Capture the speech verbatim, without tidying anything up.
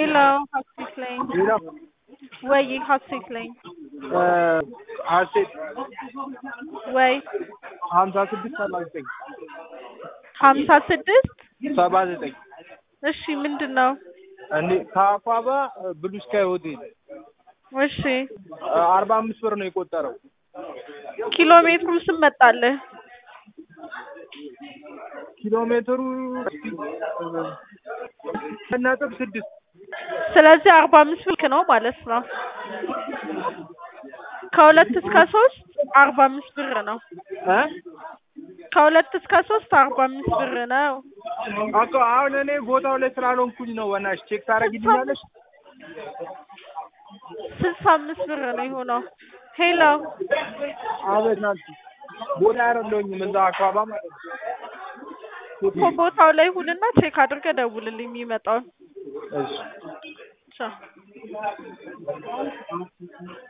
Hello, ሀሴት ነኝ። ሌላ ወይ ሀሴት ነኝ። ሀሴት ወይ ሀምሳ ስድስት ሰባ ዘጠኝ ሀምሳ ስድስት ሰባ ዘጠኝ እሺ ምንድን ነው? እኔ ከአኳባ ብሉ ስካይ ሆቴል እሺ አርባ አምስት ብር ነው የቆጠረው። ኪሎ ሜትሩ ስንት መጣልህ? ኪሎ ሜትሩ ነጥብ ስድስት ስለዚህ አርባ አምስት ብር ነው ማለት ነው። ከሁለት እስከ ሶስት አርባ አምስት ብር ነው። እ ከሁለት እስከ ሶስት አርባ አምስት ብር ነው። እኮ አሁን እኔ ቦታው ላይ ስላልሆንኩኝ ነው። በእናትሽ ቼክ ታደርጊልኛለሽ? ስልሳ አምስት ብር ነው የሆነው። ሄሎ አቤት ናንቺ ቦታ አይደለሁኝም እዛ አኳባ ማለት ነው። እኮ ቦታው ላይ ሁንና ቼክ አድርገህ ደውልልኝ የሚመጣውን። እሺ ቻው